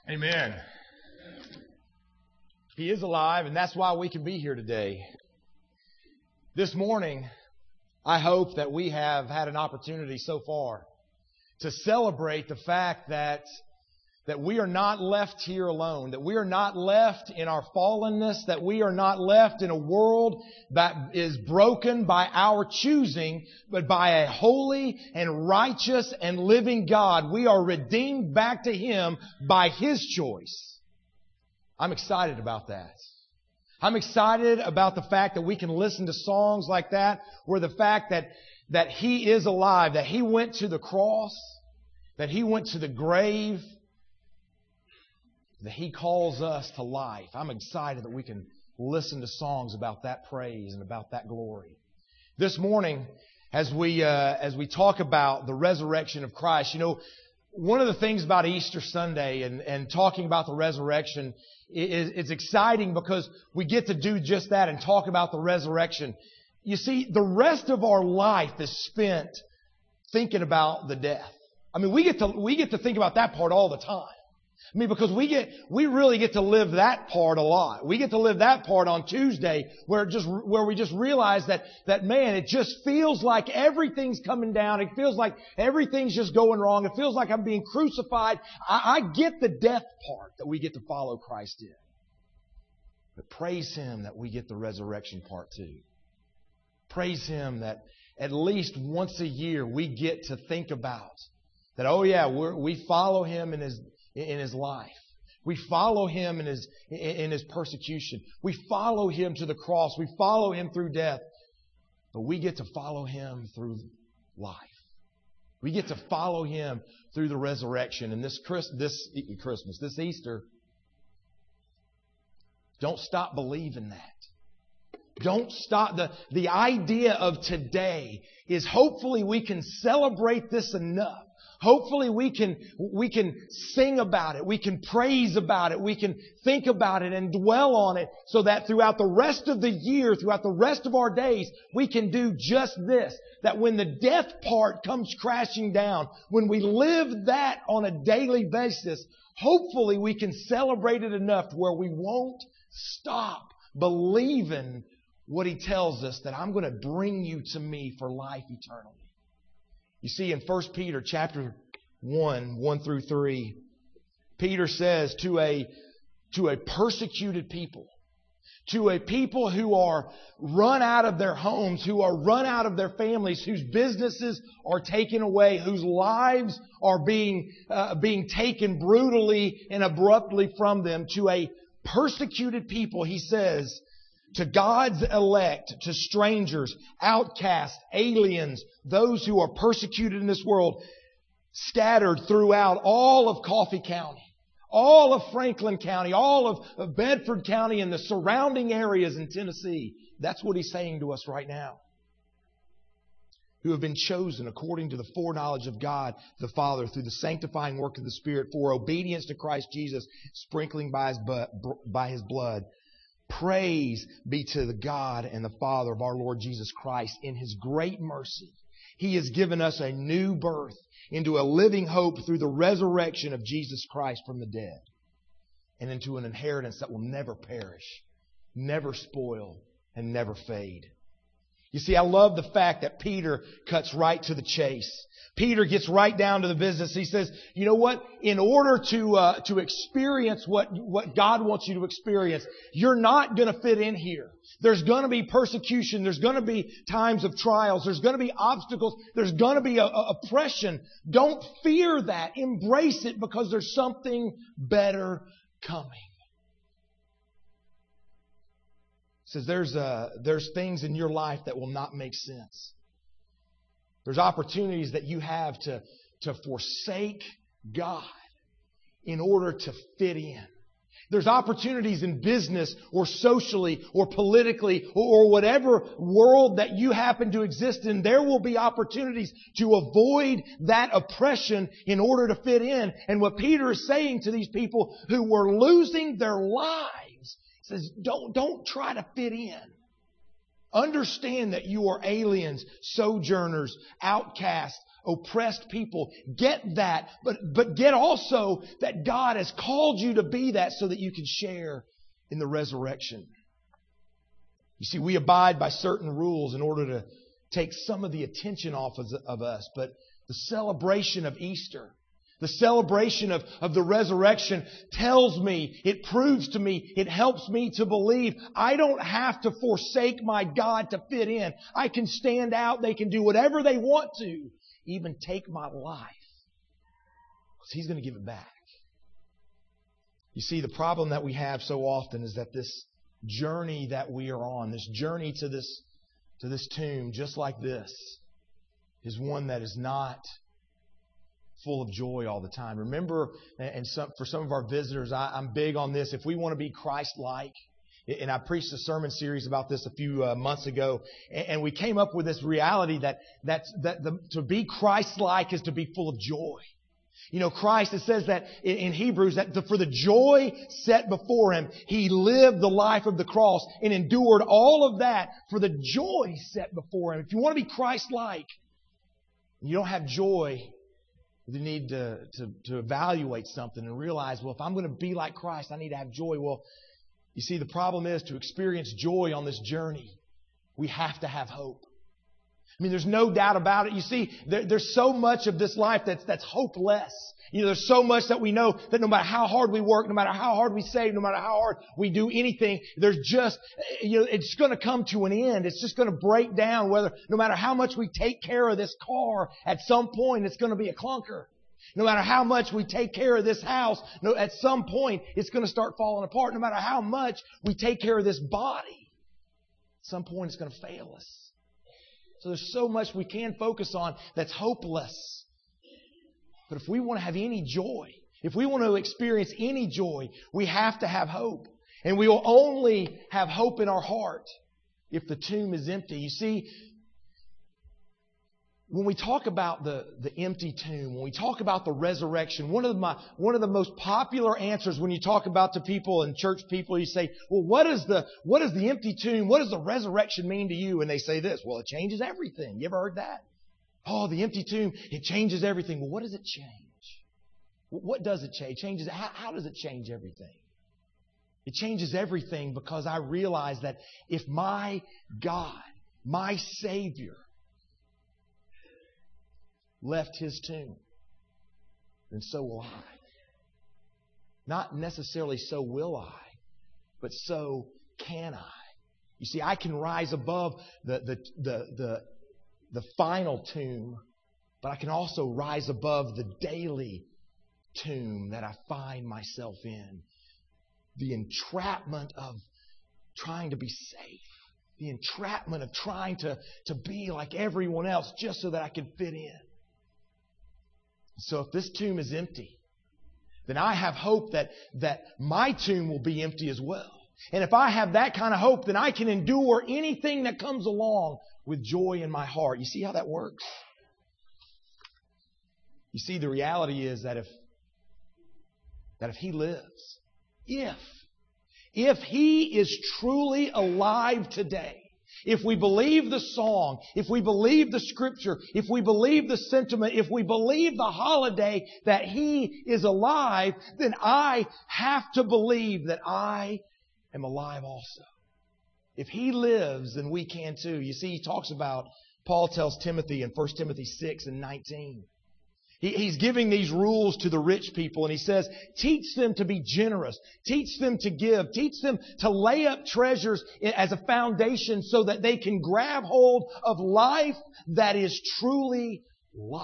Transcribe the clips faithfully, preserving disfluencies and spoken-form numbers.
Amen. He is alive, and that's why we can be here today. This morning, I hope that we have had an opportunity so far to celebrate the fact that that we are not left here alone, that we are not left in our fallenness, that we are not left in a world that is broken by our choosing, but by a holy and righteous and living God. We are redeemed back to Him by His choice. I'm excited about that. I'm excited about the fact that we can listen to songs like that, where the fact that, that He is alive, that He went to the cross, that He went to the grave, that He calls us to life. I'm excited that we can listen to songs about that praise and about that glory. This morning, as we uh, as we talk about the resurrection of Christ, you know, one of the things about Easter Sunday and, and talking about the resurrection is it's exciting because we get to do just that and talk about the resurrection. You see, the rest of our life is spent thinking about the death. I mean, we get to we get to think about that part all the time. I mean, because we get, we really get to live that part a lot. We get to live that part on Tuesday where it just, where we just realize that, that man, it just feels like everything's coming down. It feels like everything's just going wrong. It feels like I'm being crucified. I, I get the death part that we get to follow Christ in. But praise Him that we get the resurrection part too. Praise Him that at least once a year we get to think about that, oh yeah, we're, we follow Him in His in His life. We follow Him in His, in His persecution. We follow Him to the cross. We follow Him through death. But we get to follow Him through life. We get to follow Him through the resurrection. And this Christ, this Christmas, this Easter, don't stop believing that. Don't stop. The, the idea of today is hopefully we can celebrate this enough. Hopefully we can, we can sing about it. We can praise about it. We can think about it and dwell on it so that throughout the rest of the year, throughout the rest of our days, we can do just this. That when the death part comes crashing down, when we live that on a daily basis, hopefully we can celebrate it enough to where we won't stop believing what He tells us, that I'm going to bring you to me for life eternally. You see, in First Peter chapter one, one through three, Peter says to a, to a persecuted people, to a people who are run out of their homes, who are run out of their families, whose businesses are taken away, whose lives are being, uh, being taken brutally and abruptly from them, to a persecuted people, he says, to God's elect, to strangers, outcasts, aliens, those who are persecuted in this world, scattered throughout all of Coffee County, all of Franklin County, all of Bedford County and the surrounding areas in Tennessee. That's what He's saying to us right now. Who have been chosen according to the foreknowledge of God the Father through the sanctifying work of the Spirit for obedience to Christ Jesus, sprinkling by His, by his blood. Praise be to the God and the Father of our Lord Jesus Christ. In His great mercy, He has given us a new birth into a living hope through the resurrection of Jesus Christ from the dead, and into an inheritance that will never perish, never spoil, and never fade. You see, I love the fact that Peter cuts right to the chase. Peter gets right down to the business. He says, you know what? In order to uh, to experience what, what God wants you to experience, you're not going to fit in here. There's going to be persecution. There's going to be times of trials. There's going to be obstacles. There's going to be a, a oppression. Don't fear that. Embrace it, because there's something better coming. He says there's uh, there's things in your life that will not make sense. There's opportunities that you have to, to forsake God in order to fit in. There's opportunities in business or socially or politically or, or whatever world that you happen to exist in. There will be opportunities to avoid that oppression in order to fit in. And what Peter is saying to these people who were losing their lives, he says, don't, don't try to fit in. Understand that you are aliens, sojourners, outcasts, oppressed people. Get that, but, but get also that God has called you to be that so that you can share in the resurrection. You see, we abide by certain rules in order to take some of the attention off of, of us, but the celebration of Easter, the celebration of, of the resurrection tells me, it proves to me, it helps me to believe I don't have to forsake my God to fit in. I can stand out. They can do whatever they want to, even take my life, because He's going to give it back. You see, the problem that we have so often is that this journey that we are on, this journey to this, to this tomb, just like this, is one that is not full of joy all the time. Remember, and some, for some of our visitors, I, I'm big on this. If we want to be Christ-like, and I preached a sermon series about this a few uh, months ago, and, and we came up with this reality that that's, that the, to be Christ-like is to be full of joy. You know, Christ, it says that in, in Hebrews, that the, for the joy set before Him, He lived the life of the cross and endured all of that for the joy set before Him. If you want to be Christ-like, you don't have joy, you need to, to, to evaluate something and realize, well, if I'm going to be like Christ, I need to have joy. Well, you see, the problem is to experience joy on this journey, we have to have hope. I mean, there's no doubt about it. You see, there, there's so much of this life that's, that's hopeless. You know, there's so much that we know that no matter how hard we work, no matter how hard we save, no matter how hard we do anything, there's just, you know, it's going to come to an end. It's just going to break down. Whether, no matter how much we take care of this car, at some point it's going to be a clunker. No matter how much we take care of this house, no, at some point it's going to start falling apart. No matter how much we take care of this body, at some point it's going to fail us. So there's so much we can focus on that's hopeless. But if we want to have any joy, if we want to experience any joy, we have to have hope. And we will only have hope in our heart if the tomb is empty. You see, when we talk about the, the empty tomb, when we talk about the resurrection, one of my one of the most popular answers when you talk about to people and church people, you say, well, what is the what is the empty tomb? What does the resurrection mean to you? And they say this, well, it changes everything. You ever heard that? Oh, the empty tomb, it changes everything. Well, what does it change? What does it change? It changes how, how does it change everything? It changes everything because I realize that if my God, my Savior, left His tomb, then so will I. Not necessarily so will I, but so can I. You see, I can rise above the, the, the, the, the final tomb, but I can also rise above the daily tomb that I find myself in. The entrapment of trying to be safe. The entrapment of trying to, to be like everyone else just so that I can fit in. So if this tomb is empty, then I have hope that, that my tomb will be empty as well. And if I have that kind of hope, then I can endure anything that comes along with joy in my heart. You see how that works? You see, the reality is that if, that if He lives, if, if He is truly alive today, if we believe the song, if we believe the Scripture, if we believe the sentiment, if we believe the holiday that He is alive, then I have to believe that I am alive also. If He lives, then we can too. You see, he talks about, Paul tells Timothy in First Timothy six and nineteen. He, he's giving these rules to the rich people, and he says, teach them to be generous. Teach them to give. Teach them to lay up treasures as a foundation so that they can grab hold of life that is truly life.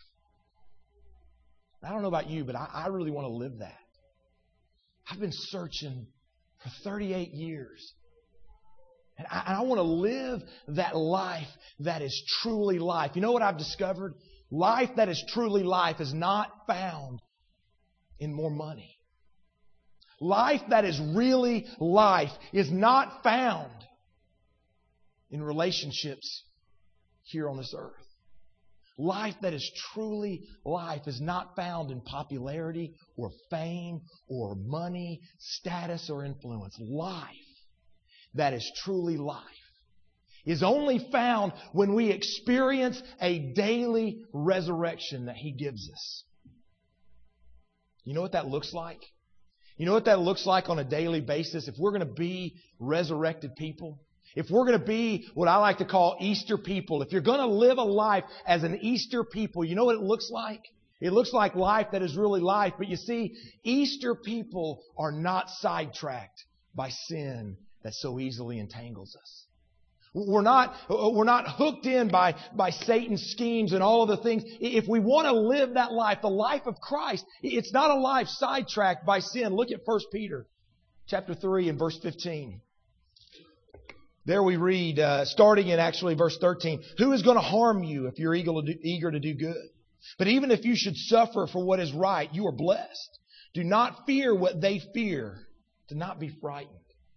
I don't know about you, but I, I really want to live that. I've been searching for thirty-eight years. And I, and I want to live that life that is truly life. You know what I've discovered? Life that is truly life is not found in more money. Life that is really life is not found in relationships here on this earth. Life that is truly life is not found in popularity or fame or money, status or influence. Life that is truly life is only found when we experience a daily resurrection that He gives us. You know what that looks like? You know what that looks like on a daily basis? If we're going to be resurrected people, if we're going to be what I like to call Easter people, if you're going to live a life as an Easter people, you know what it looks like? It looks like life that is really life. But you see, Easter people are not sidetracked by sin that so easily entangles us. We're not, we're not hooked in by, by Satan's schemes and all of the things. If we want to live that life, the life of Christ, it's not a life sidetracked by sin. Look at First Peter chapter three and verse fifteen. There we read, uh, starting in actually verse thirteen, who is going to harm you if you're eager to, do, eager to do good? But even if you should suffer for what is right, you are blessed. Do not fear what they fear. Do not be frightened.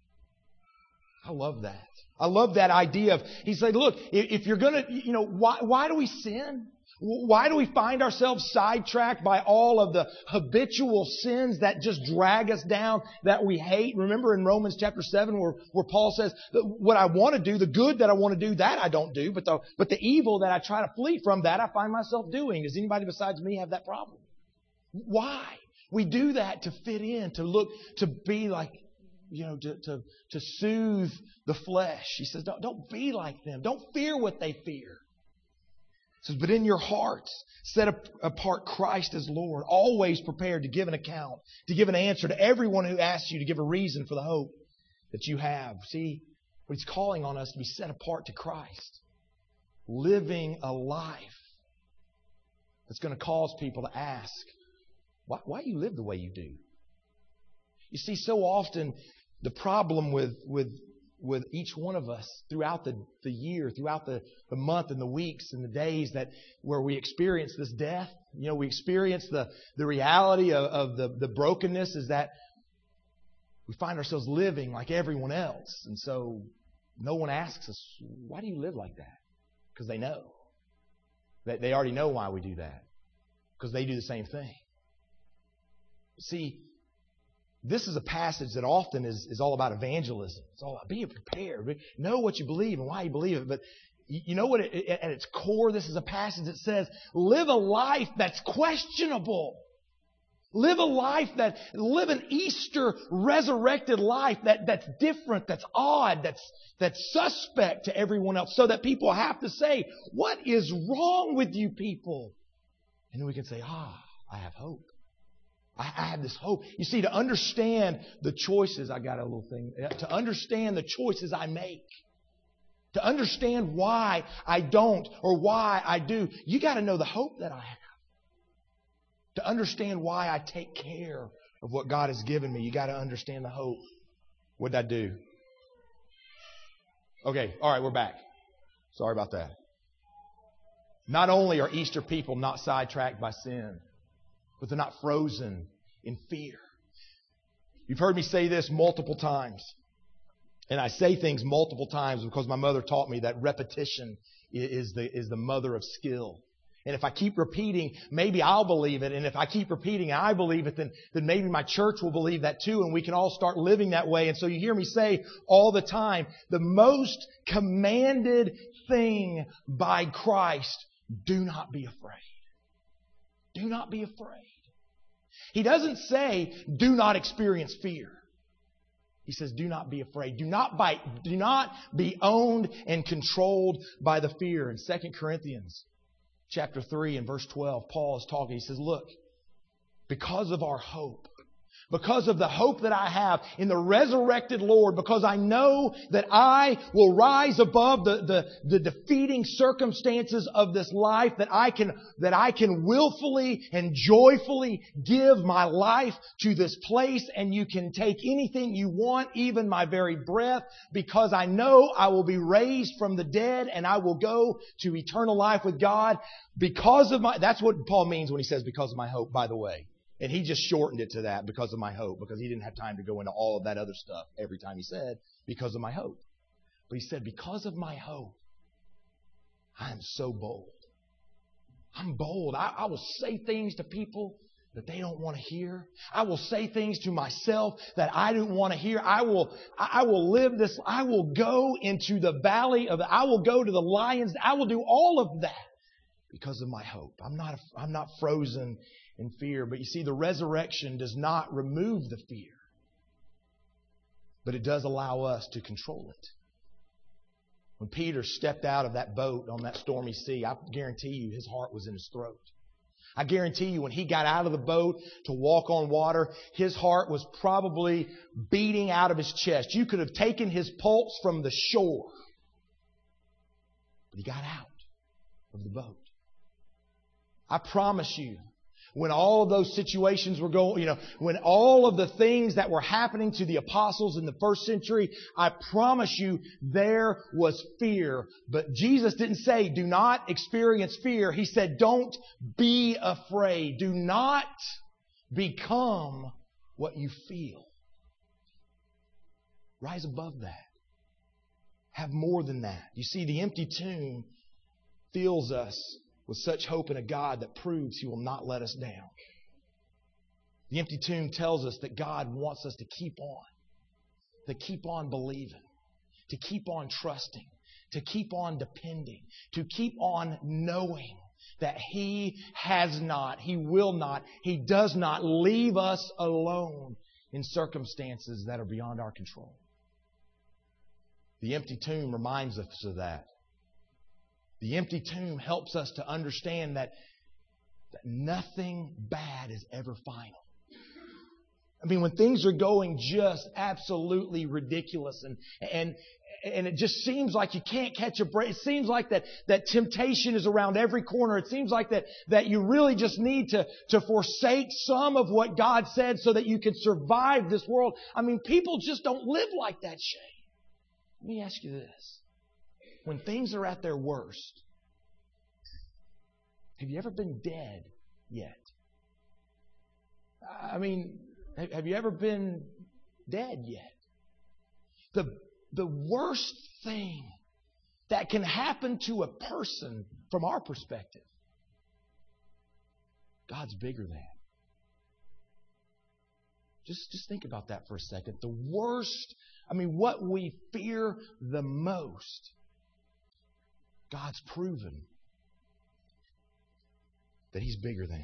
I love that. I love that idea of, he said, look, if you're going to, you know, why, why do we sin? Why do we find ourselves sidetracked by all of the habitual sins that just drag us down, that we hate? Remember in Romans chapter seven where, where Paul says, what I want to do, the good that I want to do, that I don't do, but the, but the evil that I try to flee from, that I find myself doing. Does anybody besides me have that problem? Why? We do that to fit in, to look, to be like, you know, to, to, to soothe the flesh. He says, don't, don't be like them. Don't fear what they fear. He says, but in your hearts, set apart Christ as Lord, always prepared to give an account, to give an answer to everyone who asks you, to give a reason for the hope that you have. See, what He's calling on us to be set apart to Christ. Living a life that's going to cause people to ask, why, why do you live the way you do? You see, so often the problem with, with, with each one of us throughout the, the year, throughout the, the month and the weeks and the days that where we experience this death, you know, we experience the, the reality of, of the, the brokenness is that we find ourselves living like everyone else. And so no one asks us, why do you live like that? Because they know. They, they already know why we do that. Because they do the same thing. See, this is a passage that often is, is all about evangelism. It's all about being prepared. Know what you believe and why you believe it. But you know what? It, at its core, this is a passage that says, live a life that's questionable. Live a life that, live an Easter resurrected life that, that's different, that's odd, that's, that's suspect to everyone else. So that people have to say, what is wrong with you people? And then we can say, ah, I have hope. I have this hope. You see, to understand the choices, I got a little thing, to understand the choices I make, to understand why I don't or why I do, you got to know the hope that I have. To understand why I take care of what God has given me, you got to understand the hope. What did I do? Okay, all right, we're back. Sorry about that. Not only are Easter people not sidetracked by sin, but they're not frozen in fear. You've heard me say this multiple times. And I say things multiple times because my mother taught me that repetition is the, is the mother of skill. And if I keep repeating, maybe I'll believe it. And if I keep repeating and I believe it, then, then maybe my church will believe that too. And we can all start living that way. And so you hear me say all the time, the most commanded thing by Christ, do not be afraid. Do not be afraid. He doesn't say, do not experience fear. He says, do not be afraid. Do not bite. Do not be owned and controlled by the fear. In Second Corinthians chapter three and verse twelve, Paul is talking. He says, look, because of our hope, because of the hope that I have in the resurrected Lord, because I know that I will rise above the, the, the defeating circumstances of this life, that I can, that I can willfully and joyfully give my life to this place, and you can take anything you want, even my very breath, because I know I will be raised from the dead and I will go to eternal life with God because of my, that's what Paul means when he says because of my hope, by the way. And he just shortened it to that, because of my hope, because he didn't have time to go into all of that other stuff every time he said, because of my hope. But he said, because of my hope, I am so bold. I'm bold. I, I will say things to people that they don't want to hear. I will say things to myself that I don't want to hear. I will, I will live this. I will go into the valley of, I will go to the lions. I will do all of that because of my hope. I'm not, I'm not frozen in fear. But you see, the resurrection does not remove the fear, but it does allow us to control it. When Peter stepped out of that boat on that stormy sea, I guarantee you his heart was in his throat. I guarantee you when he got out of the boat to walk on water, his heart was probably beating out of his chest. You could have taken his pulse from the shore. But he got out of the boat. I promise you, when all of those situations were going, you know, when all of the things that were happening to the apostles in the first century, I promise you there was fear. But Jesus didn't say, do not experience fear. He said, don't be afraid. Do not become what you feel. Rise above that. Have more than that. You see, the empty tomb fills us with such hope in a God that proves He will not let us down. The empty tomb tells us that God wants us to keep on, to keep on believing, to keep on trusting, to keep on depending, to keep on knowing that He has not, He will not, He does not leave us alone in circumstances that are beyond our control. The empty tomb reminds us of that. The empty tomb helps us to understand that, that nothing bad is ever final. I mean, when things are going just absolutely ridiculous and and and it just seems like you can't catch a break. It seems like that, that temptation is around every corner. It seems like that, that you really just need to, to forsake some of what God said so that you can survive this world. I mean, people just don't live like that, Shane. Let me ask you this. When things are at their worst, have you ever been dead yet? I mean, have you ever been dead yet? The, the worst thing that can happen to a person from our perspective, God's bigger than. Just, just think about that for a second. The worst, I mean, what we fear the most, God's proven that He's bigger than.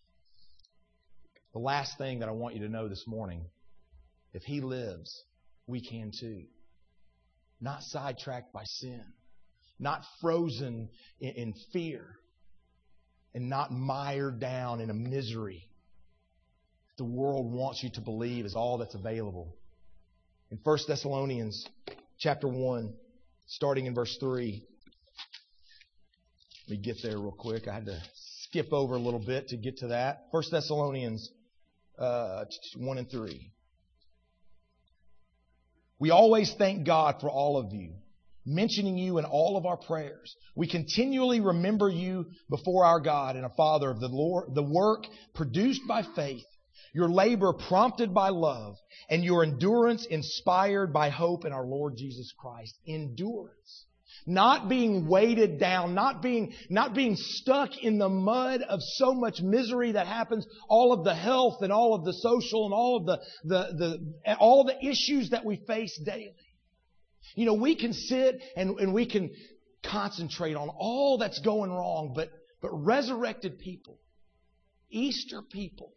The last thing that I want you to know this morning, if He lives, we can too. Not sidetracked by sin, not frozen in, in fear, and not mired down in a misery the world wants you to believe is all that's available. In First Thessalonians chapter one, starting in verse three, let me get there real quick. I had to skip over a little bit to get to that. First Thessalonians uh, one and three. We always thank God for all of you, mentioning you in all of our prayers. We continually remember you before our God and our Father of the Lord, the work produced by faith, your labor prompted by love, and your endurance inspired by hope in our Lord Jesus Christ. Endurance. Not being weighted down, not being, not being stuck in the mud of so much misery that happens, all of the health and all of the social and all of the, the, the, all the issues that we face daily. You know, we can sit and, and we can concentrate on all that's going wrong, but, but resurrected people, Easter people,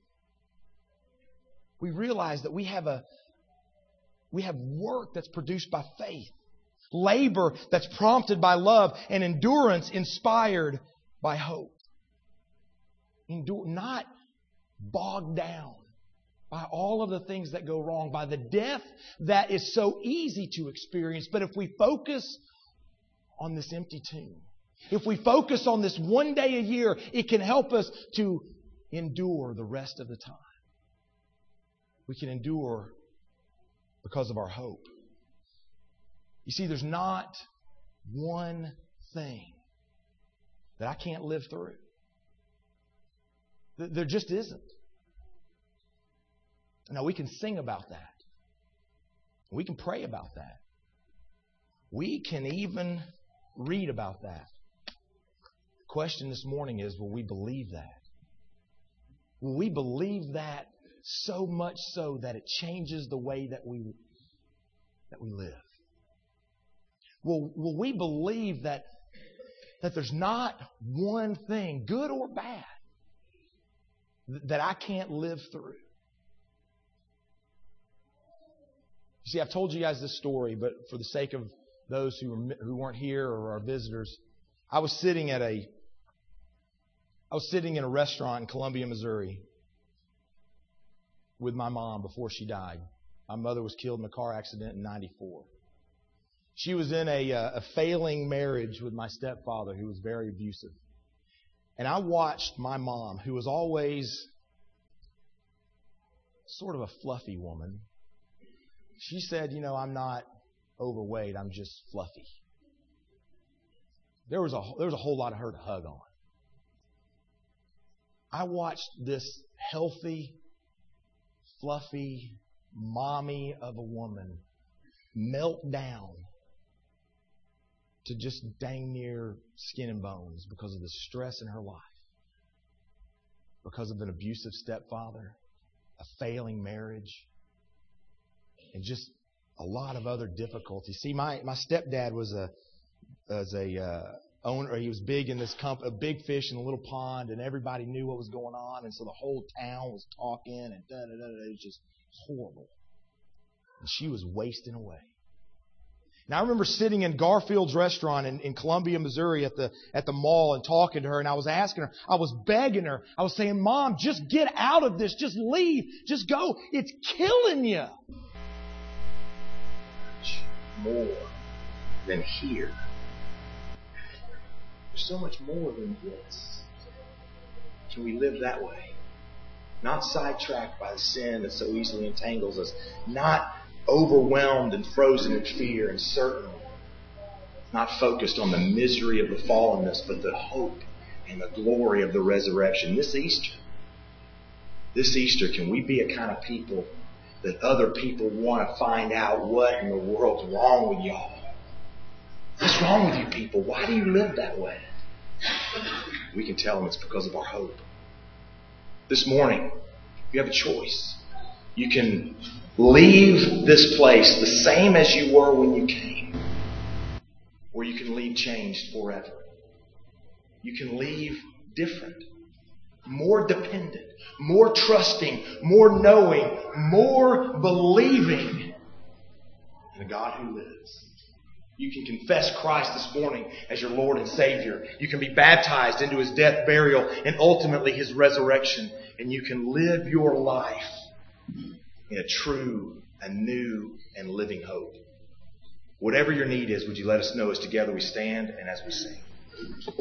we realize that we have a, we have work that's produced by faith. Labor that's prompted by love, and endurance inspired by hope. Endure, not bogged down by all of the things that go wrong, by the death that is so easy to experience. But if we focus on this empty tomb, if we focus on this one day a year, it can help us to endure the rest of the time. We can endure because of our hope. You see, there's not one thing that I can't live through. There just isn't. Now, we can sing about that. We can pray about that. We can even read about that. The question this morning is, will we believe that? Will we believe that so much so that it changes the way that we that we live? Will, will we believe that, that there's not one thing, good or bad, that I can't live through? You see, I've told you guys this story, but for the sake of those who were, who weren't here or our visitors, I was sitting at a I was sitting in a restaurant in Columbia, Missouri, with my mom before she died. My mother was killed in a car accident in ninety-four. She was in a, a failing marriage with my stepfather, who was very abusive. And I watched my mom, who was always sort of a fluffy woman. She said, you know, I'm not overweight, I'm just fluffy. There was a there was a whole lot of her to hug on. I watched this healthy, fluffy, mommy of a woman melt down to just dang near skin and bones because of the stress in her life, because of an abusive stepfather, a failing marriage, and just a lot of other difficulties. See, my, my stepdad was a was a uh, owner. He was big in this comp, a big fish in a little pond, and everybody knew what was going on, and so the whole town was talking, and da da da da. It was just horrible. And she was wasting away. Now, I remember sitting in Garfield's restaurant in, in Columbia, Missouri at the at the mall and talking to her, and I was asking her, I was begging her, I was saying, Mom, just get out of this, just leave, just go. It's killing you. More than here. There's so much more than this. Can we live that way? Not sidetracked by the sin that so easily entangles us. Not overwhelmed and frozen in fear, and certainly not focused on the misery of the fallenness, but the hope and the glory of the resurrection. This Easter, this Easter, can we be a kind of people that other people want to find out what in the world's wrong with y'all? What's wrong with you people? Why do you live that way? We can tell them it's because of our hope. This morning, you have a choice. You can leave this place the same as you were when you came, or you can leave changed forever. You can leave different, more dependent, more trusting, more knowing, more believing in a God who lives. You can confess Christ this morning as your Lord and Savior. You can be baptized into His death, burial, and ultimately His resurrection. And you can live your life in a true, a new, and living hope. Whatever your need is, would you let us know as together we stand and as we sing.